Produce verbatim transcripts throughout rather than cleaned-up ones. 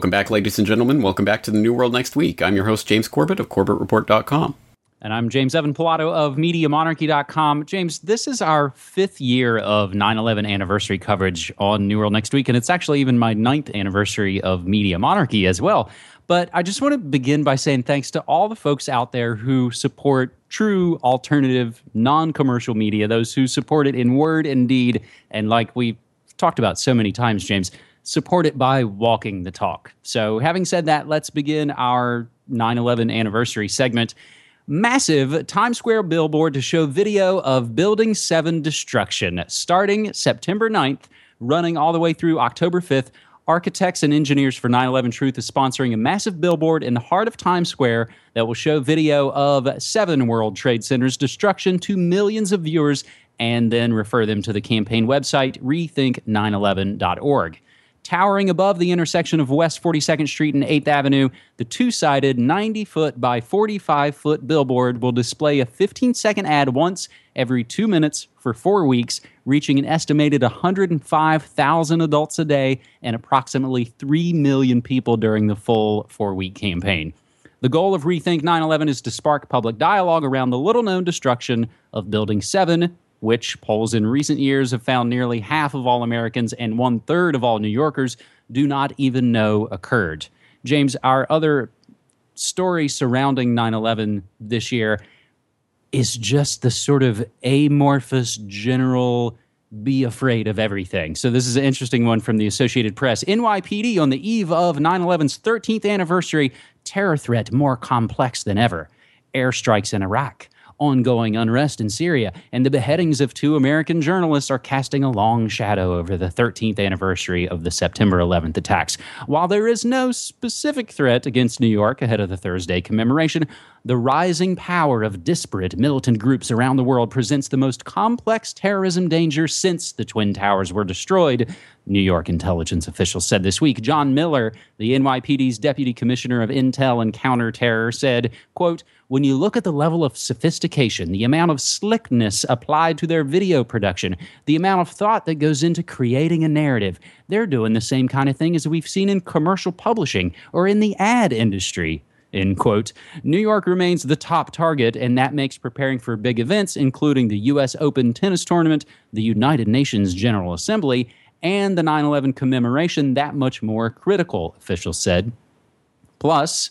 Welcome back, ladies and gentlemen. Welcome back to the New World Next Week. I'm your host, James Corbett of Corbett Report dot com. And I'm James Evan Pilato of Media Monarchy dot com. James, this is our fifth year of nine eleven anniversary coverage on New World Next Week, and it's actually even my ninth anniversary of Media Monarchy as well. But I just want to begin by saying thanks to all the folks out there who support true, alternative, non-commercial media, those who support it in word and deed, and like we've talked about so many times, James, support it by walking the talk. So having said that, let's begin our nine eleven anniversary segment. Massive Times Square billboard to show video of Building seven destruction. Starting September ninth, running all the way through October fifth, Architects and Engineers for nine eleven Truth is sponsoring a massive billboard in the heart of Times Square that will show video of seven World Trade Centers destruction to millions of viewers and then refer them to the campaign website, rethink nine eleven dot org. Towering above the intersection of West forty-second Street and eighth Avenue, the two-sided ninety-foot by forty-five-foot billboard will display a fifteen-second ad once every two minutes for four weeks, reaching an estimated one hundred five thousand adults a day and approximately three million people during the full four-week campaign. The goal of Rethink nine eleven is to spark public dialogue around the little-known destruction of Building seven, which polls in recent years have found nearly half of all Americans and one-third of all New Yorkers do not even know occurred. James, our other story surrounding nine eleven this year is just the sort of amorphous general be afraid of everything. So this is an interesting one from the Associated Press. N Y P D on the eve of nine eleven's thirteenth anniversary, terror threat more complex than ever. Airstrikes in Iraq. Ongoing unrest in Syria, and the beheadings of two American journalists are casting a long shadow over the thirteenth anniversary of the September eleventh attacks. While there is no specific threat against New York ahead of the Thursday commemoration, the rising power of disparate militant groups around the world presents the most complex terrorism danger since the Twin Towers were destroyed, New York intelligence officials said this week. John Miller, the N Y P D's Deputy Commissioner of Intel and Counterterror, said, quote, "When you look at the level of sophistication, the amount of slickness applied to their video production, the amount of thought that goes into creating a narrative, they're doing the same kind of thing as we've seen in commercial publishing or in the ad industry." End quote. New York remains the top target, and that makes preparing for big events, including the U S Open tennis tournament, the United Nations General Assembly, and the nine eleven commemoration that much more critical, officials said. Plus,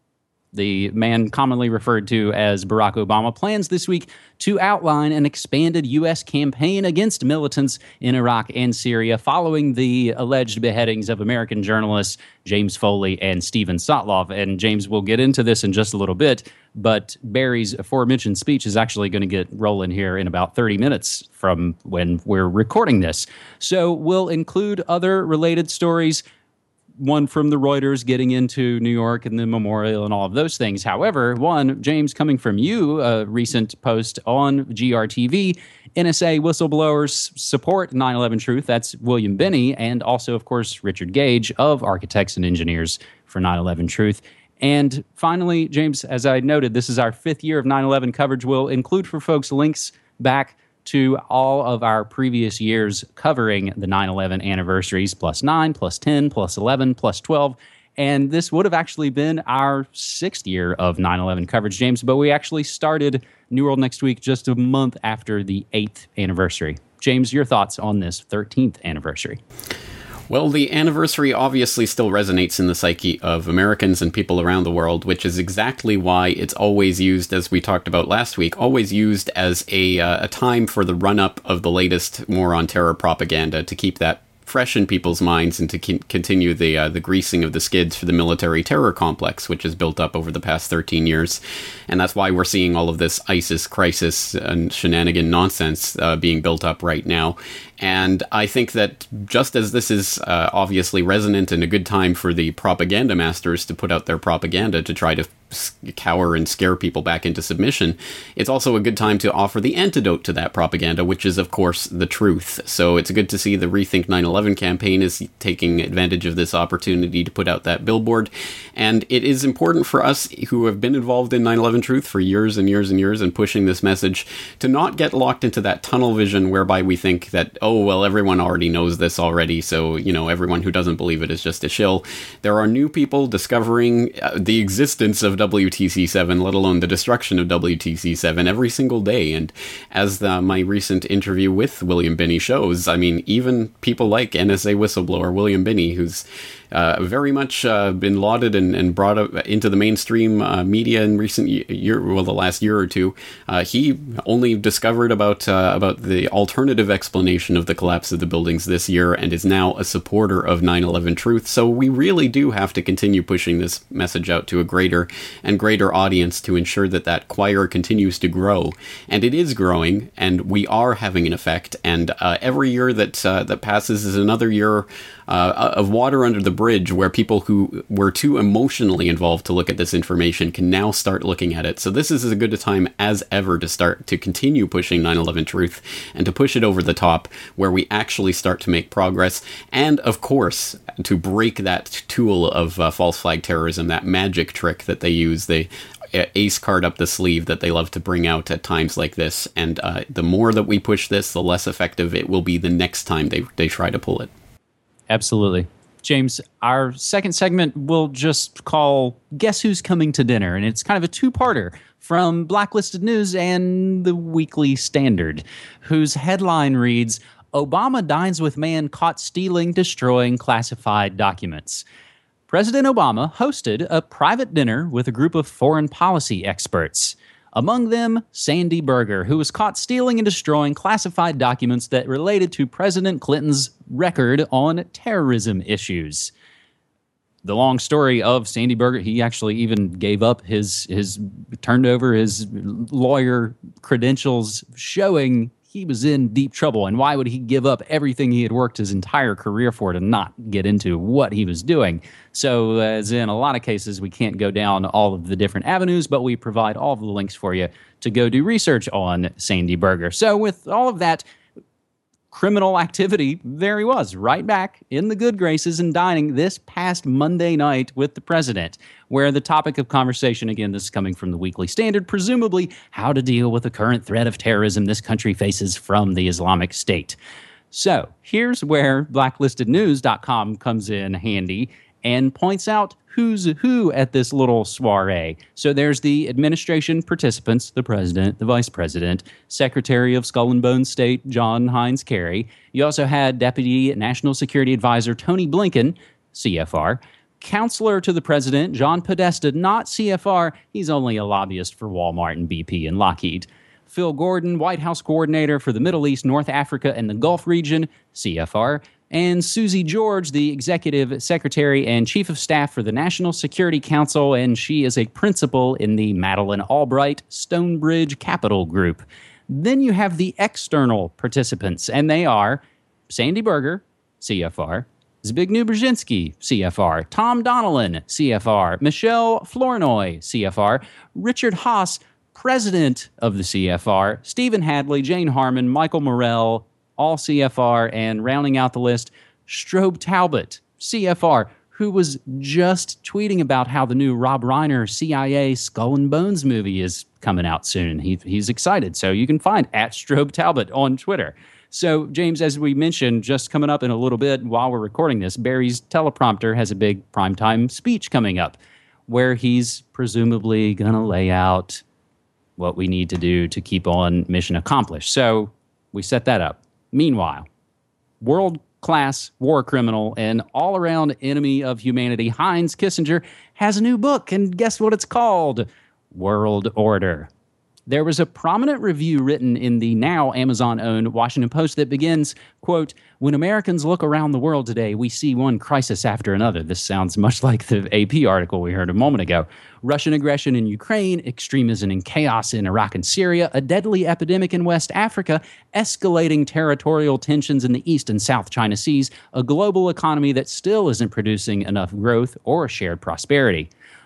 the man commonly referred to as Barack Obama plans this week to outline an expanded U S campaign against militants in Iraq and Syria following the alleged beheadings of American journalists James Foley and Steven Sotloff. And James, will get into this in just a little bit, but Barry's aforementioned speech is actually going to get rolling here in about thirty minutes from when we're recording this. So we'll include other related stories, one from the Reuters getting into New York and the memorial and all of those things. However, one, James, coming from you, a recent post on G R T V, N S A whistleblowers support nine eleven Truth. That's William Binney, and also, of course, Richard Gage of Architects and Engineers for nine eleven Truth. And finally, James, as I noted, this is our fifth year of nine eleven coverage. We'll include for folks links back to all of our previous years covering the nine eleven anniversaries, plus nine, plus ten, plus eleven, plus twelve. And this would have actually been our sixth year of nine eleven coverage, James, but we actually started New World Next Week just a month after the eighth anniversary. James, your thoughts on this thirteenth anniversary? Well, the anniversary obviously still resonates in the psyche of Americans and people around the world, which is exactly why it's always used, as we talked about last week, always used as a, uh, a time for the run-up of the latest war on terror propaganda, to keep that fresh in people's minds and to c- continue the uh, the greasing of the skids for the military terror complex, which has built up over the past thirteen years. And that's why we're seeing all of this ISIS crisis and shenanigan nonsense uh, being built up right now. And I think that just as this is uh, obviously resonant and a good time for the propaganda masters to put out their propaganda to try to cower and scare people back into submission. It's also a good time to offer the antidote to that propaganda, which is, of course, the truth. So it's good to see the Rethink nine eleven campaign is taking advantage of this opportunity to put out that billboard. And it is important for us who have been involved in nine eleven Truth for years and years and years and pushing this message to not get locked into that tunnel vision whereby we think that, oh, well, everyone already knows this already, so, you know, everyone who doesn't believe it is just a shill. There are new people discovering uh, the existence of W T C seven, let alone the destruction of W T C seven every single day. And as the, my recent interview with William Binney shows, I mean, even people like N S A whistleblower William Binney, who's uh, very much uh, been lauded and, and brought up into the mainstream uh, media in recent year, well, the last year or two, uh, he only discovered about uh, about the alternative explanation of the collapse of the buildings this year and is now a supporter of nine eleven Truth. So we really do have to continue pushing this message out to a greater and greater audience to ensure that that choir continues to grow. And it is growing, and we are having an effect. And uh, every year that uh, that passes is another year uh, of water under the bridge, where people who were too emotionally involved to look at this information can now start looking at it. So this is as good a time as ever to start to continue pushing nine eleven Truth and to push it over the top, where we actually start to make progress. And of course, to break that tool of uh, false flag terrorism, that magic trick that they use, the ace card up the sleeve that they love to bring out at times like this. And uh, the more that we push this, the less effective it will be the next time they, they try to pull it. Absolutely. James, our second segment we'll just call Guess Who's Coming to Dinner, and it's kind of a two-parter from Blacklisted News and the Weekly Standard, whose headline reads, Obama dines with man caught stealing, destroying classified documents. President Obama hosted a private dinner with a group of foreign policy experts. Among them, Sandy Berger, who was caught stealing and destroying classified documents that related to President Clinton's record on terrorism issues. The long story of Sandy Berger, he actually even gave up his, his turned over his lawyer credentials, showing he was in deep trouble. And why would he give up everything he had worked his entire career for to not get into what he was doing? So as in a lot of cases, we can't go down all of the different avenues, but we provide all of the links for you to go do research on Sandy Berger. So with all of that criminal activity, there he was, right back in the good graces and dining this past Monday night with the president, where the topic of conversation, again, this is coming from the Weekly Standard, presumably how to deal with the current threat of terrorism this country faces from the Islamic State. So here's where blacklisted news dot com comes in handy and points out who's who at this little soiree. So there's the administration participants, the president, the vice president, Secretary of Skull and Bones State, John Hines Kerry. You also had Deputy National Security Advisor Tony Blinken, C F R, Counselor to the President, John Podesta, not C F R, he's only a lobbyist for Walmart and B P and Lockheed. Phil Gordon, White House Coordinator for the Middle East, North Africa, and the Gulf region, C F R. And Susie George, the Executive Secretary and Chief of Staff for the National Security Council, and she is a principal in the Madeleine Albright Stonebridge Capital Group. Then you have the external participants, and they are Sandy Berger, C F R, Zbigniew Brzezinski, C F R, Tom Donilon, C F R, Michelle Flournoy, C F R, Richard Haass, President of the C F R, Stephen Hadley, Jane Harmon, Michael Morell, all C F R, and rounding out the list, Strobe Talbot, C F R, who was just tweeting about how the new Rob Reiner C I A Skull and Bones movie is coming out soon. He, he's excited, so you can find at Strobe Talbot on Twitter. So, James, as we mentioned, just coming up in a little bit while we're recording this, Barry's teleprompter has a big primetime speech coming up where he's presumably going to lay out what we need to do to keep on mission accomplished. So we set that up. Meanwhile, world-class war criminal and all-around enemy of humanity, Heinz Kissinger, has a new book, and guess what it's called? World Order. There was a prominent review written in the now Amazon-owned Washington Post that begins, quote, when Americans look around the world today, we see one crisis after another. This sounds much like the A P article we heard a moment ago. Russian aggression in Ukraine, extremism and chaos in Iraq and Syria, a deadly epidemic in West Africa, escalating territorial tensions in the East and South China Seas, a global economy that still isn't producing enough growth or shared prosperity.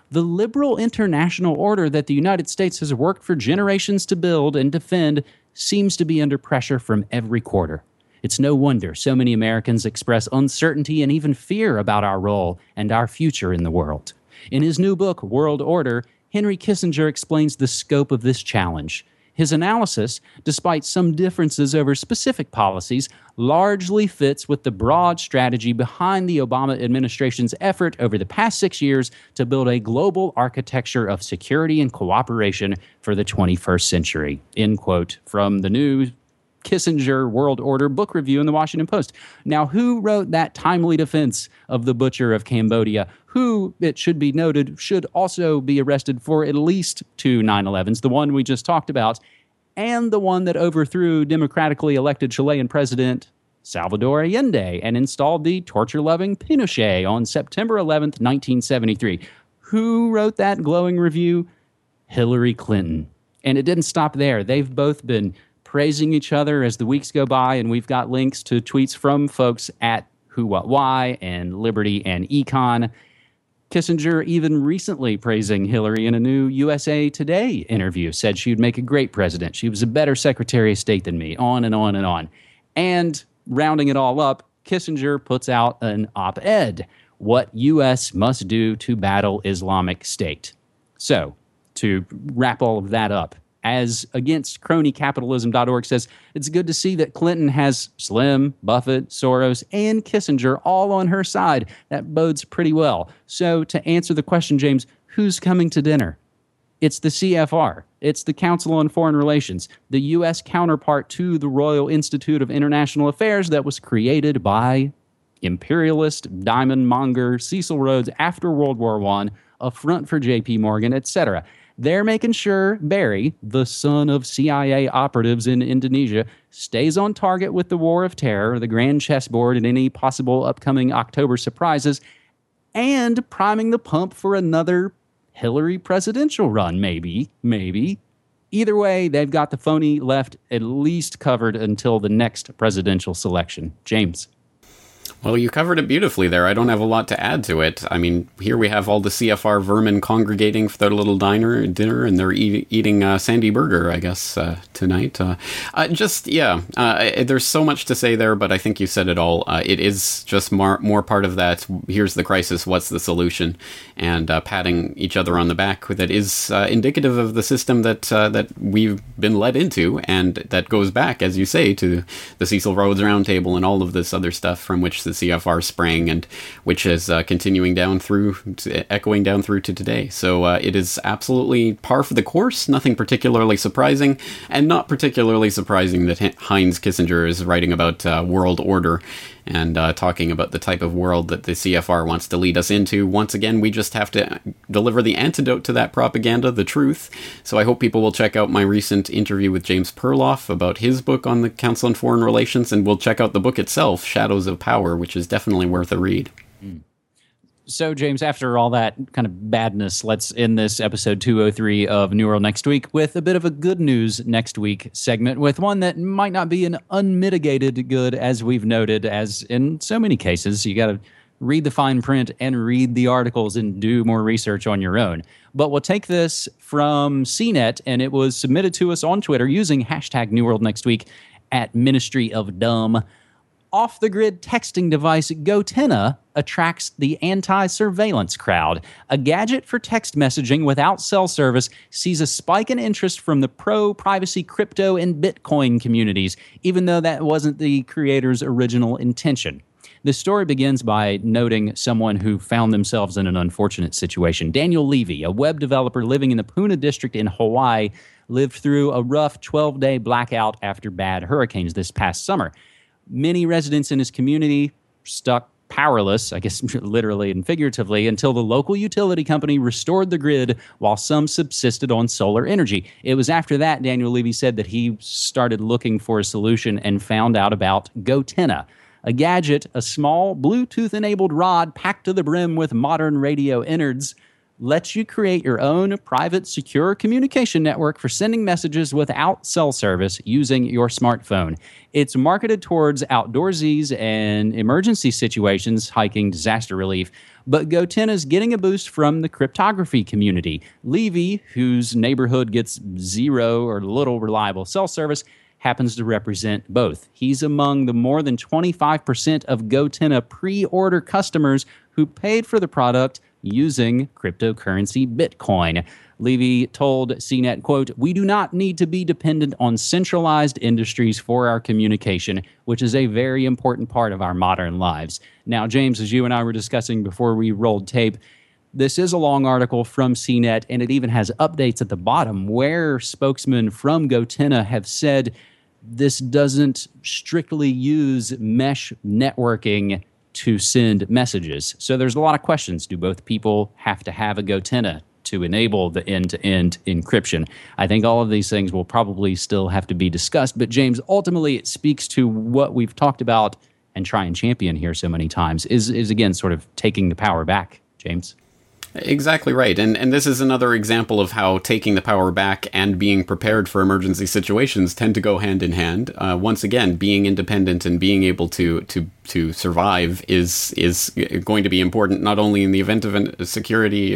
The liberal international order that the United States has worked for generations to build and defend seems to be under pressure from every quarter. It's no wonder so many Americans express uncertainty and even fear about our role and our future in the world. In his new book, World Order, Henry Kissinger explains the scope of this challenge. His analysis, despite some differences over specific policies, largely fits with the broad strategy behind the Obama administration's effort over the past six years to build a global architecture of security and cooperation for the twenty-first century. End quote from the new Kissinger World Order book review in the Washington Post. Now, who wrote that timely defense of the butcher of Cambodia? Who, it should be noted, should also be arrested for at least two nine elevens, the one we just talked about, and the one that overthrew democratically elected Chilean President Salvador Allende and installed the torture-loving Pinochet on September eleventh, nineteen seventy-three. Who wrote that glowing review? Hillary Clinton. And it didn't stop there. They've both been praising each other as the weeks go by, and we've got links to tweets from folks at Who What Why and Liberty and Econ. Kissinger even recently praising Hillary in a new U S A Today interview, said she'd make a great president. She was a better Secretary of State than me, on and on and on. And rounding it all up, Kissinger puts out an op-ed, What U S Must Do to Battle Islamic State. So, to wrap all of that up, as against crony capitalism dot org says, it's good to see that Clinton has Slim, Buffett, Soros, and Kissinger all on her side. That bodes pretty well. So to answer the question, James, who's coming to dinner? It's the C F R. It's the Council on Foreign Relations, the U S counterpart to the Royal Institute of International Affairs that was created by imperialist diamond monger Cecil Rhodes after World War One, a front for J P Morgan, et cetera. They're making sure Barry, the son of C I A operatives in Indonesia, stays on target with the war of terror, the grand chessboard, and any possible upcoming October surprises, and priming the pump for another Hillary presidential run, maybe, maybe. Either way, they've got the phony left at least covered until the next presidential selection. James. Well, you covered it beautifully there. I don't have a lot to add to it. I mean, here we have all the C F R vermin congregating for their little diner dinner, and they're eat, eating uh, Sandy Burger, I guess, uh, tonight. Uh, uh, just, yeah, uh, there's so much to say there, but I think you said it all. Uh, it is just more, more part of that, here's the crisis, what's the solution, and uh, patting each other on the back that is uh, indicative of the system that uh, that we've been led into, and that goes back, as you say, to the Cecil Rhodes Roundtable and all of this other stuff from which the C F R sprang, and which is uh, continuing down through, echoing down through to today. So uh, it is absolutely par for the course, nothing particularly surprising, and not particularly surprising that Heinz Kissinger is writing about uh, world order and uh, talking about the type of world that the C F R wants to lead us into. Once again, we just have to deliver the antidote to that propaganda, the truth. So I hope people will check out my recent interview with James Perloff about his book on the Council on Foreign Relations, and we'll check out the book itself, Shadows of Power, which is definitely worth a read. Mm. So, James, after all that kind of badness, let's end this episode two oh three of New World Next Week with a bit of a good news next week segment, with one that might not be an unmitigated good, as we've noted, as in so many cases. You got to read the fine print and read the articles and do more research on your own. But we'll take this from C net, and it was submitted to us on Twitter using hashtag New World Next Week at Ministry of Dumb. Off-the-grid texting device Gotenna attracts the anti-surveillance crowd. A gadget for text messaging without cell service sees a spike in interest from the pro-privacy crypto and Bitcoin communities, even though that wasn't the creator's original intention. The story begins by noting someone who found themselves in an unfortunate situation. Daniel Levy, a web developer living in the Puna district in Hawaii, lived through a rough twelve-day blackout after bad hurricanes this past summer. Many residents in his community stuck powerless, I guess literally and figuratively, until the local utility company restored the grid while some subsisted on solar energy. It was after that, Daniel Levy said, that he started looking for a solution and found out about Gotenna, a gadget, a small Bluetooth-enabled rod packed to the brim with modern radio innards. lets you create your own private, secure communication network for sending messages without cell service using your smartphone. It's marketed towards outdoorsies and emergency situations, hiking, disaster relief. But Gotenna is getting a boost from the cryptography community. Levy, whose neighborhood gets zero or little reliable cell service, happens to represent both. He's among the more than twenty-five percent of Gotenna pre-order customers who paid for the product using cryptocurrency Bitcoin. Levy told C net, quote, "We do not need to be dependent on centralized industries for our communication, which is a very important part of our modern lives." Now, James, as you and I were discussing before we rolled tape, this is a long article from C net, and it even has updates at the bottom where spokesmen from Gotenna have said this doesn't strictly use mesh networking to send messages. So there's a lot of questions. Do both people have to have a Gotenna to enable the end-to-end encryption? I think all of these things will probably still have to be discussed. But James, ultimately it speaks to what we've talked about and try and champion here so many times, is, is again, sort of taking the power back, James. Exactly right. And and this is another example of how taking the power back and being prepared for emergency situations tend to go hand in hand. Uh, once again, being independent and being able to to to survive is is going to be important, not only in the event of a security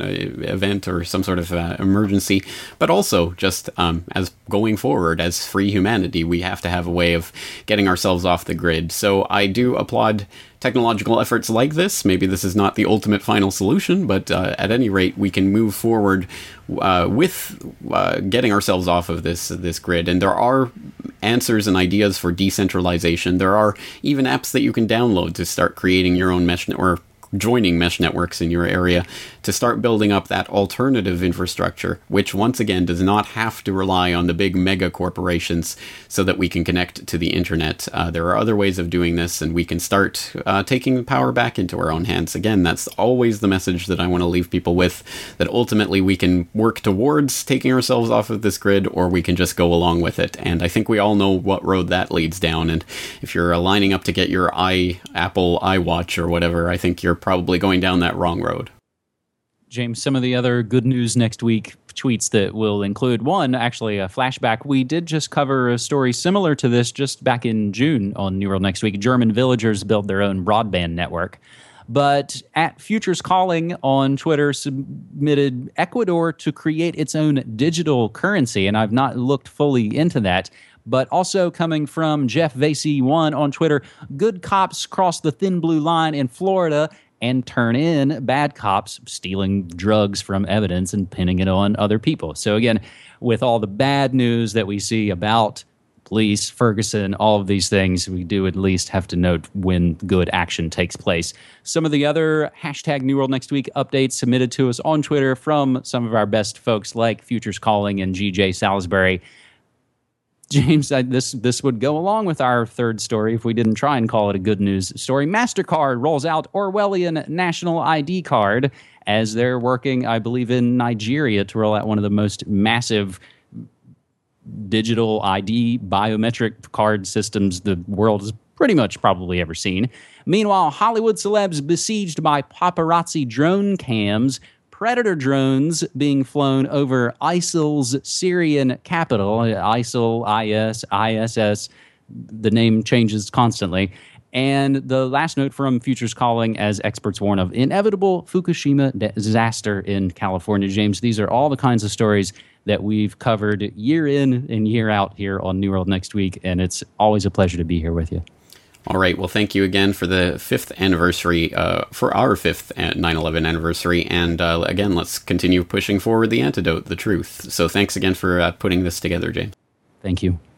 event or some sort of uh, emergency, but also just um, as going forward as free humanity, we have to have a way of getting ourselves off the grid. So I do applaud technological efforts like this. Maybe this is not the ultimate final solution, but uh, at any rate, we can move forward uh, with uh, getting ourselves off of this this grid. And there are answers and ideas for decentralization. There are even apps that you can download to start creating your own mesh network, joining mesh networks in your area to start building up that alternative infrastructure, which once again does not have to rely on the big mega corporations so that we can connect to the internet. Uh, there are other ways of doing this, and we can start uh, taking the power back into our own hands. Again, that's always the message that I want to leave people with, that ultimately we can work towards taking ourselves off of this grid, or we can just go along with it. And I think we all know what road that leads down. And if you're uh, lining up to get your i Apple iWatch or whatever, I think you're probably going down that wrong road. James, some of the other good news next week tweets that will include, one, actually a flashback. We did just cover a story similar to this just back in June on New World Next Week. German villagers build their own broadband network. But at Futures Calling on Twitter submitted Ecuador to create its own digital currency, and I've not looked fully into that. But also coming from Jeff Vasey one on Twitter, good cops cross the thin blue line in Florida and turn in bad cops stealing drugs from evidence and pinning it on other people. So again, with all the bad news that we see about police, Ferguson, all of these things, we do at least have to note when good action takes place. Some of the other hashtag New World Next Week updates submitted to us on Twitter from some of our best folks like Futures Calling and G J Salisbury. James, I, this this would go along with our third story if we didn't try and call it a good news story. MasterCard rolls out Orwellian National I D card as they're working, I believe, in Nigeria to roll out one of the most massive digital I D biometric card systems the world has pretty much probably ever seen. Meanwhile, Hollywood celebs besieged by paparazzi drone cams, Predator drones being flown over ISIL's Syrian capital, ISIL, I S, I S S, the name changes constantly. And the last note from Futures Calling, as experts warn of inevitable Fukushima disaster in California. James, these are all the kinds of stories that we've covered year in and year out here on New World Next Week, and it's always a pleasure to be here with you. All right. Well, thank you again for the fifth anniversary, uh, for our fifth nine eleven anniversary. And uh, again, let's continue pushing forward the antidote, the truth. So thanks again for uh, putting this together, James. Thank you.